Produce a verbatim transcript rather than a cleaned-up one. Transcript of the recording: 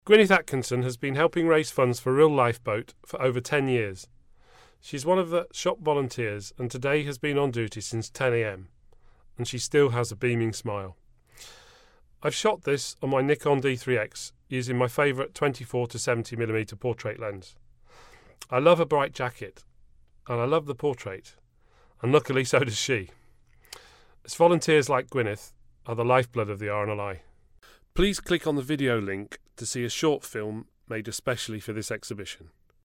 Gwyneth Atkinson has been helping raise funds for Real Lifeboat for over ten years. She's one of the shop volunteers and today has been on duty since ten a m, and she still has a beaming smile. I've shot this on my Nikon D three X using my favourite twenty-four to seventy millimeter portrait lens. I love a bright jacket, and I love the portrait, and luckily so does she. As volunteers like Gwyneth are the lifeblood of the R N L I. Please click on the video link to see a short film made especially for this exhibition.